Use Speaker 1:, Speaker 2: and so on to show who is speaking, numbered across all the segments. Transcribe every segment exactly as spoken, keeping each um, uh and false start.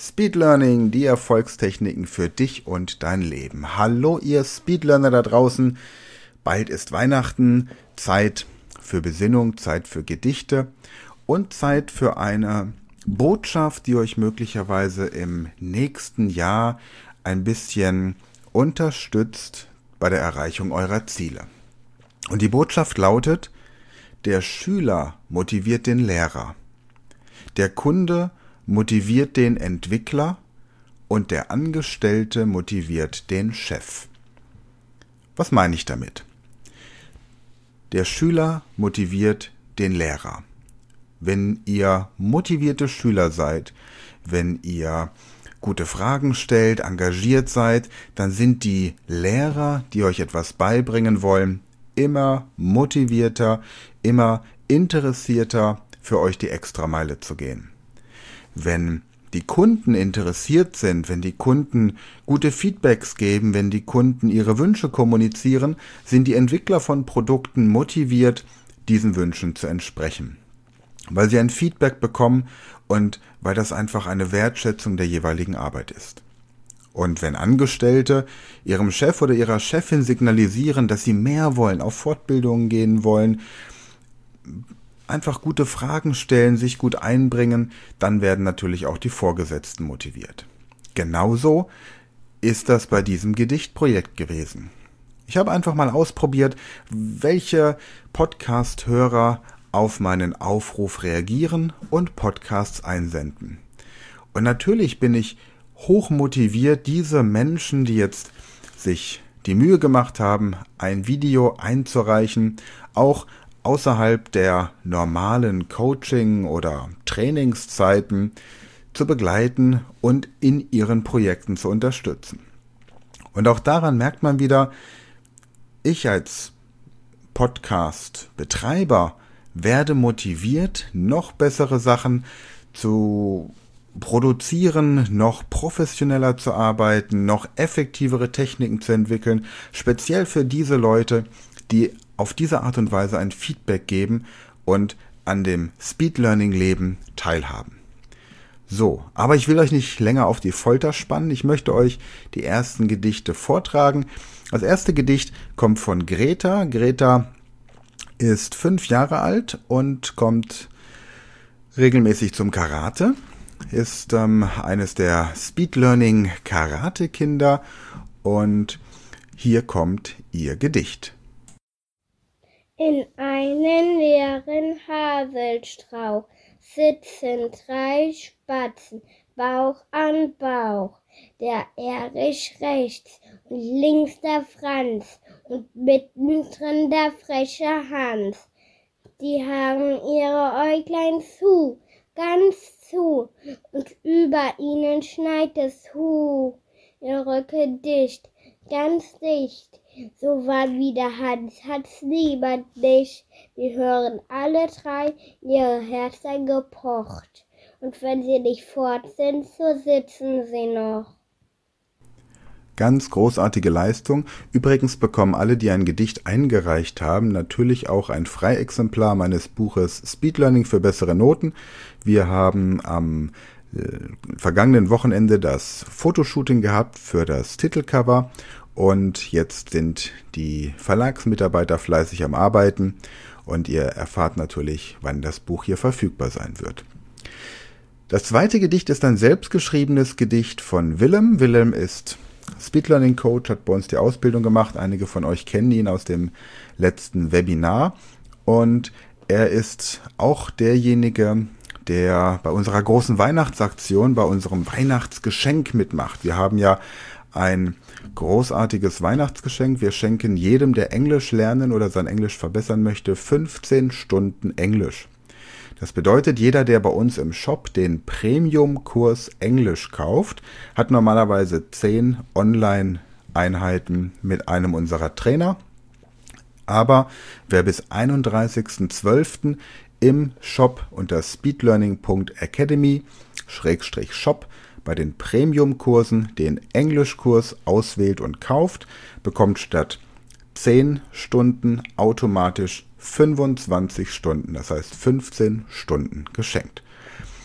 Speaker 1: Speed Learning, die Erfolgstechniken für dich und dein Leben. Hallo ihr Speedlearner da draußen. Bald ist Weihnachten, Zeit für Besinnung, Zeit für Gedichte und Zeit für eine Botschaft, die euch möglicherweise im nächsten Jahr ein bisschen unterstützt bei der Erreichung eurer Ziele. Und die Botschaft lautet: Der Schüler motiviert den Lehrer, der Kunde motiviert den Entwickler und der Angestellte motiviert den Chef. Was meine ich damit? Der Schüler motiviert den Lehrer. Wenn ihr motivierte Schüler seid, wenn ihr gute Fragen stellt, engagiert seid, dann sind die Lehrer, die euch etwas beibringen wollen, immer motivierter, immer interessierter, für euch die Extrameile zu gehen. Wenn die Kunden interessiert sind, wenn die Kunden gute Feedbacks geben, wenn die Kunden ihre Wünsche kommunizieren, sind die Entwickler von Produkten motiviert, diesen Wünschen zu entsprechen. Weil sie ein Feedback bekommen und weil das einfach eine Wertschätzung der jeweiligen Arbeit ist. Und wenn Angestellte ihrem Chef oder ihrer Chefin signalisieren, dass sie mehr wollen, auf Fortbildungen gehen wollen, einfach gute Fragen stellen, sich gut einbringen, dann werden natürlich auch die Vorgesetzten motiviert. Genauso ist das bei diesem Gedichtprojekt gewesen. Ich habe einfach mal ausprobiert, welche Podcast-Hörer auf meinen Aufruf reagieren und Podcasts einsenden. Und natürlich bin ich hoch motiviert, diese Menschen, die jetzt sich die Mühe gemacht haben, ein Video einzureichen, auch außerhalb der normalen Coaching- oder Trainingszeiten zu begleiten und in ihren Projekten zu unterstützen. Und auch daran merkt man wieder, ich als Podcast-Betreiber werde motiviert, noch bessere Sachen zu produzieren, noch professioneller zu arbeiten, noch effektivere Techniken zu entwickeln, speziell für diese Leute, die auf diese Art und Weise ein Feedback geben und an dem Speed Learning Leben teilhaben. So, aber ich will euch nicht länger auf die Folter spannen. Ich möchte euch die ersten Gedichte vortragen. Das erste Gedicht kommt von Greta. Greta ist fünf Jahre alt und kommt regelmäßig zum Karate. Ist ähm, eines der Speed Learning Karate Kinder und hier kommt ihr Gedicht.
Speaker 2: In einem leeren Haselstrauch sitzen drei Spatzen, Bauch an Bauch. Der Erich rechts und links der Franz und mittendrin der freche Hans. Die haben ihre Äuglein zu, ganz zu, und über ihnen schneit es Hu. Ihr Rücke dicht, ganz dicht. So war wieder Hans, hat's lieber dich. Wir hören alle drei ihre Herzen gepocht. Und wenn sie nicht fort sind, so sitzen sie noch.
Speaker 1: Ganz großartige Leistung. Übrigens bekommen alle, die ein Gedicht eingereicht haben, natürlich auch ein Freiexemplar meines Buches Speed Learning für bessere Noten. Wir haben am äh, vergangenen Wochenende das Fotoshooting gehabt für das Titelcover. Und jetzt sind die Verlagsmitarbeiter fleißig am Arbeiten und ihr erfahrt natürlich, wann das Buch hier verfügbar sein wird. Das zweite Gedicht ist ein selbstgeschriebenes Gedicht von Willem. Willem ist Speed Learning Coach, hat bei uns die Ausbildung gemacht. Einige von euch kennen ihn aus dem letzten Webinar. Und er ist auch derjenige, der bei unserer großen Weihnachtsaktion, bei unserem Weihnachtsgeschenk mitmacht. Wir haben ja ein großartiges Weihnachtsgeschenk. Wir schenken jedem, der Englisch lernen oder sein Englisch verbessern möchte, fünfzehn Stunden Englisch. Das bedeutet, jeder, der bei uns im Shop den Premium-Kurs Englisch kauft, hat normalerweise zehn Online-Einheiten mit einem unserer Trainer. Aber wer bis einunddreißigsten zwölften im Shop unter speedlearning punkt academy Schrägstrich shop bei den Premium-Kursen den Englischkurs auswählt und kauft, bekommt statt zehn Stunden automatisch fünfundzwanzig Stunden, das heißt fünfzehn Stunden geschenkt.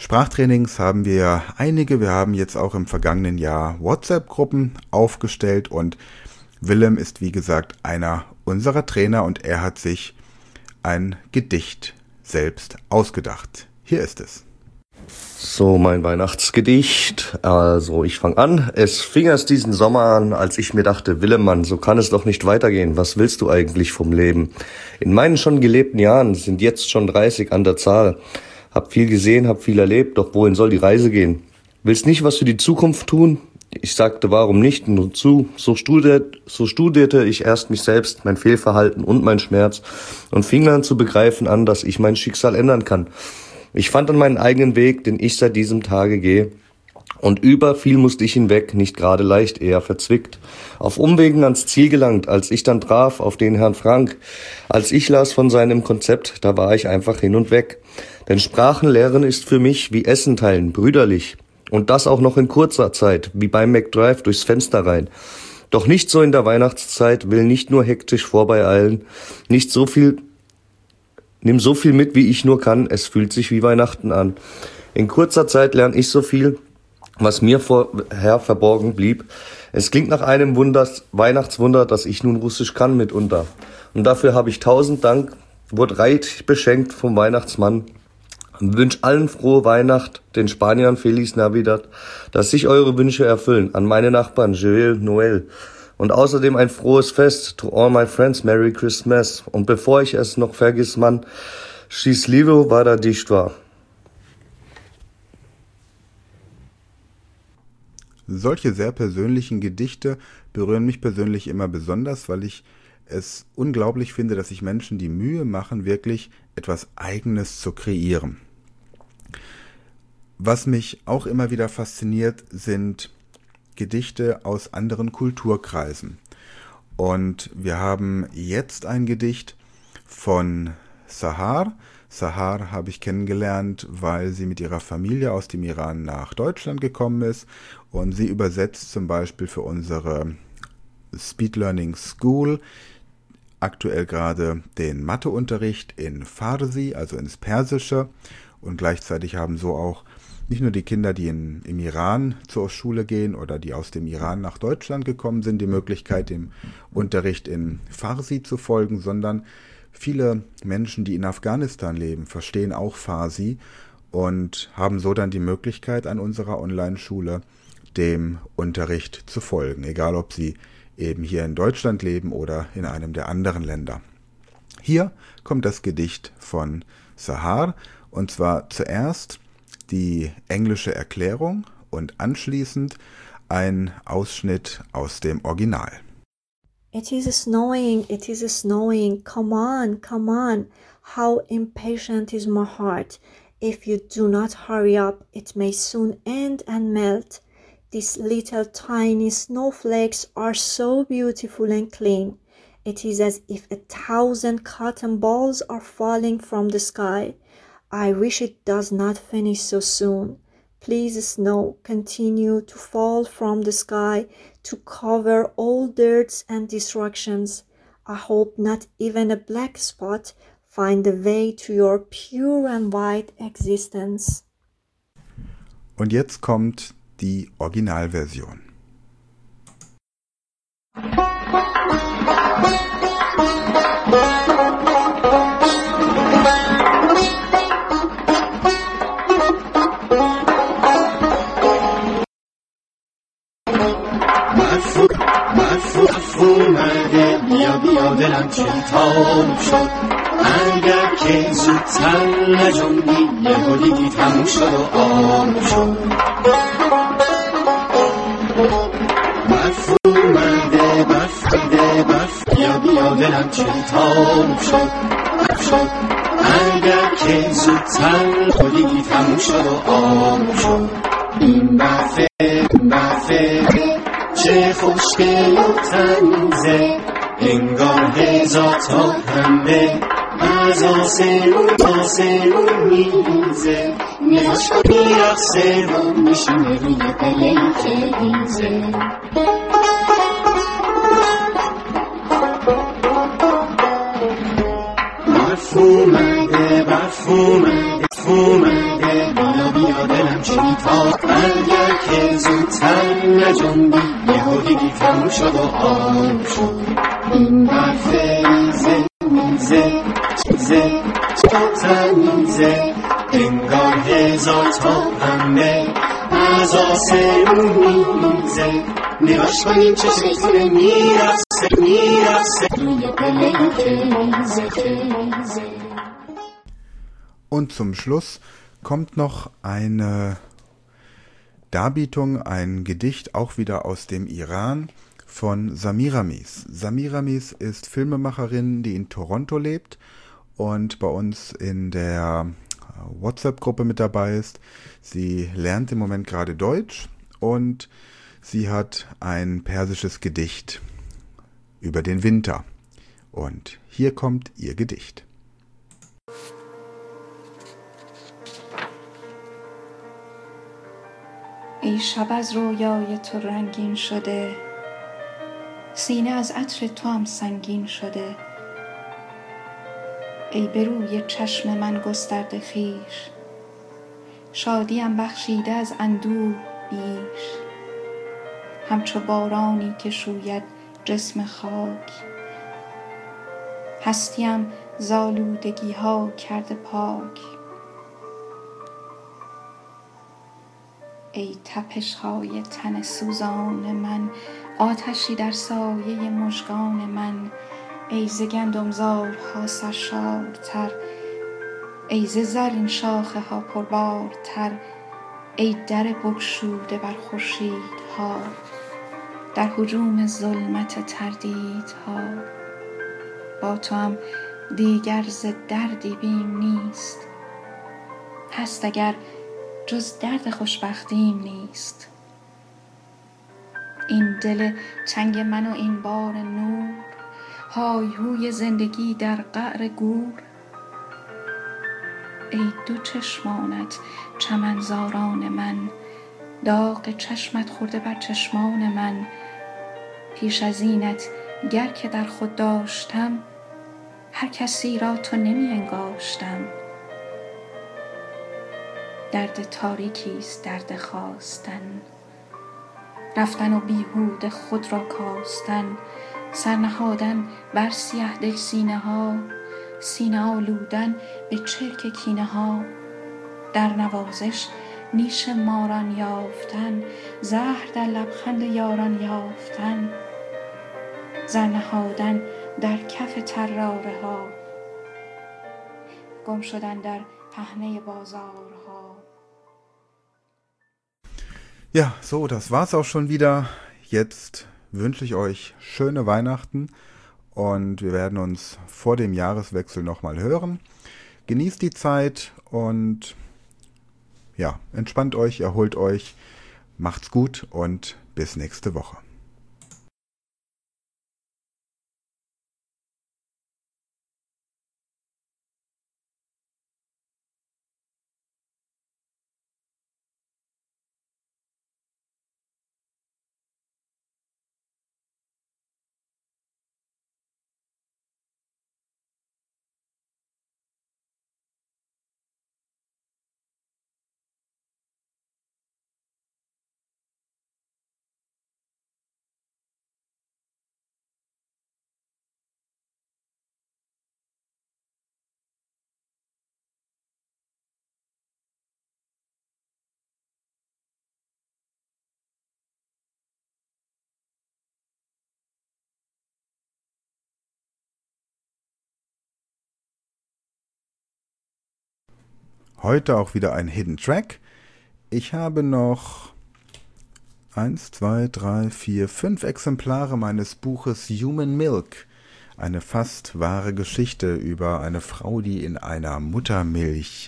Speaker 1: Sprachtrainings haben wir einige. Wir haben jetzt auch im vergangenen Jahr WhatsApp-Gruppen aufgestellt und Willem ist wie gesagt einer unserer Trainer und er hat sich ein Gedicht selbst ausgedacht. Hier ist es.
Speaker 3: So, mein Weihnachtsgedicht. Also, ich fange an. Es fing erst diesen Sommer an, als ich mir dachte, Willemann, so kann es doch nicht weitergehen. Was willst du eigentlich vom Leben? In meinen schon gelebten Jahren sind jetzt schon dreißig an der Zahl. Hab viel gesehen, hab viel erlebt, doch wohin soll die Reise gehen? Willst nicht was für die Zukunft tun? Ich sagte, warum nicht? Nur zu. So studiert, so studierte ich erst mich selbst, mein Fehlverhalten und mein Schmerz und fing dann zu begreifen an, dass ich mein Schicksal ändern kann. Ich fand dann meinen eigenen Weg, den ich seit diesem Tage gehe. Und über viel musste ich hinweg, nicht gerade leicht, eher verzwickt. Auf Umwegen ans Ziel gelangt, als ich dann traf auf den Herrn Frank. Als ich las von seinem Konzept, da war ich einfach hin und weg. Denn Sprachenlernen ist für mich wie Essen teilen, brüderlich. Und das auch noch in kurzer Zeit, wie beim McDrive durchs Fenster rein. Doch nicht so in der Weihnachtszeit, will nicht nur hektisch vorbeieilen, nicht so viel... Nimm so viel mit, wie ich nur kann, es fühlt sich wie Weihnachten an. In kurzer Zeit lerne ich so viel, was mir vorher verborgen blieb. Es klingt nach einem Wunders, Weihnachtswunder, dass ich nun Russisch kann mitunter. Und dafür habe ich tausend Dank, wurde reich beschenkt vom Weihnachtsmann. Und wünsche allen frohe Weihnacht, den Spaniern Feliz Navidad, dass sich eure Wünsche erfüllen. An meine Nachbarn, Joel, Noel. Und außerdem ein frohes Fest. To all my friends, Merry Christmas. Und bevor ich es noch vergiss, Mann, Счастливо Varadishtwa.
Speaker 1: Solche sehr persönlichen Gedichte berühren mich persönlich immer besonders, weil ich es unglaublich finde, dass sich Menschen die Mühe machen, wirklich etwas Eigenes zu kreieren. Was mich auch immer wieder fasziniert, sind Gedichte aus anderen Kulturkreisen. Und wir haben jetzt ein Gedicht von Sahar. Sahar habe ich kennengelernt, weil sie mit ihrer Familie aus dem Iran nach Deutschland gekommen ist und sie übersetzt zum Beispiel für unsere Speed Learning School aktuell gerade den Matheunterricht in Farsi, also ins Persische, und gleichzeitig haben so auch nicht nur die Kinder, die in, im Iran zur Schule gehen oder die aus dem Iran nach Deutschland gekommen sind, die Möglichkeit, dem Unterricht in Farsi zu folgen, sondern viele Menschen, die in Afghanistan leben, verstehen auch Farsi und haben so dann die Möglichkeit, an unserer Online-Schule dem Unterricht zu folgen, egal ob sie eben hier in Deutschland leben oder in einem der anderen Länder. Hier kommt das Gedicht von Sahar, und zwar zuerst die englische Erklärung und anschließend ein Ausschnitt aus dem Original.
Speaker 4: It is snowing, it is snowing, come on, come on, how impatient is my heart. If you do not hurry up, it may soon end and melt. These little tiny snowflakes are so beautiful and clean. It is as if a thousand cotton balls are falling from the sky. I wish it does not finish so soon. Please, snow, continue to fall from the sky to cover all dirts and destructions. I hope not even a black spot find the way to your pure and white existence.
Speaker 1: Und jetzt kommt die Originalversion.
Speaker 5: اومده بیا بیا دلم چلتاب شد اگر که زودتر نجنبی یه دیگی تموم شد و آب شد برف اومده برف دیده برف بیا بیا دلم چلتاب شد شد اگر که زودتر دیگی تموم شد و آب شد این برفه این برفه چه خوشگل و تمیزه انگار هزار تا پنبه از آسمون تا آسمون میریزه نگاش کن میرقصه و میشینه روی پله‌ای که ریزه برف اومده برف اومده برف اومده زه بیا بیا دلم چی تا اگر که زودتر نجنبی یهو دیدی تموم شد و آن شد این برفه ریزه میزه چیزه چه تمیزه انگار هزار تا پنبه از آسمون میریزه نگاش کنیم چه شکل میرسه میرسه روی پله تیزه تیزه.
Speaker 1: Und zum Schluss kommt noch eine Darbietung, ein Gedicht, auch wieder aus dem Iran, von Samiramis. Samiramis ist Filmemacherin, die in Toronto lebt und bei uns in der WhatsApp-Gruppe mit dabei ist. Sie lernt im Moment gerade Deutsch und sie hat ein persisches Gedicht über den Winter. Und hier kommt ihr Gedicht.
Speaker 6: ای شب از رویای تو رنگین شده سینه از عطر تو هم سنگین شده ای به روی چشم من گسترده خویش شادیم بخشیده از اندوه بیش همچو بارانی که شوید جسم خاک هستیم زالودگی ها کرده پاک ای تپش های تن سوزان من آتشی در سایه مژگان من ای ز گندمزارها سرشارتر ای ز زرین شاخه ها پربارتر ای در بگشوده بر خورشیدها در هجوم ظلمت تردیدها با تو هم دیگر ز دردی بیم نیست هست اگر جز درد خوشبختیم نیست این دل تنگ من و این بار نور های هوی زندگی در قعر گور ای دو چشمانت چمنزاران من داغ چشمت خورده بر چشمان من پیش از اینت گر که در خود داشتم هر کسی را تو نمی انگاشتم درد تاریکی است درد خواستن رفتن و بیهوده خود را کاستن سرنهادن بر سیه دل سینه ها سینه آلودن به چرک کینه ها در نوازش نیش ماران یافتن زهر در لبخند یاران یافتن زر نهادن در کف طراره ها گم شدن در پهنه بازارها.
Speaker 1: Ja, so, das war's auch schon wieder. Jetzt wünsche ich euch schöne Weihnachten und wir werden uns vor dem Jahreswechsel nochmal hören. Genießt die Zeit und ja, entspannt euch, erholt euch, macht's gut und bis nächste Woche. Heute auch wieder ein Hidden Track. Ich habe noch eins, zwei, drei, vier, fünf Exemplare meines Buches Human Milk. Eine fast wahre Geschichte über eine Frau, die in einer Muttermilch,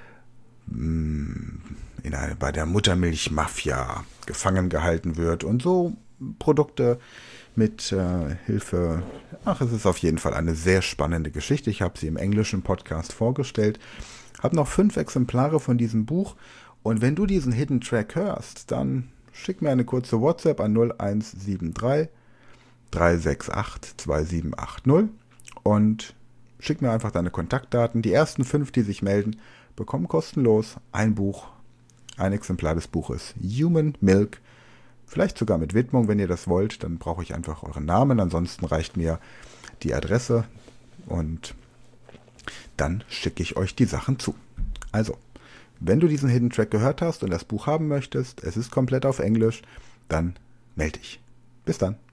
Speaker 1: in einer, bei der Muttermilchmafia gefangen gehalten wird und so Produkte mit äh, Hilfe. Ach, es ist auf jeden Fall eine sehr spannende Geschichte. Ich habe sie im englischen Podcast vorgestellt. Habe noch fünf Exemplare von diesem Buch und wenn du diesen Hidden Track hörst, dann schick mir eine kurze WhatsApp an null eins sieben drei drei sechs acht zwei sieben acht null und schick mir einfach deine Kontaktdaten. Die ersten fünf, die sich melden, bekommen kostenlos ein Buch, ein Exemplar des Buches Human Milk, vielleicht sogar mit Widmung, wenn ihr das wollt. Dann brauche ich einfach euren Namen, ansonsten reicht mir die Adresse und dann schicke ich euch die Sachen zu. Also, wenn du diesen Hidden Track gehört hast und das Buch haben möchtest, es ist komplett auf Englisch, dann melde dich. Bis dann.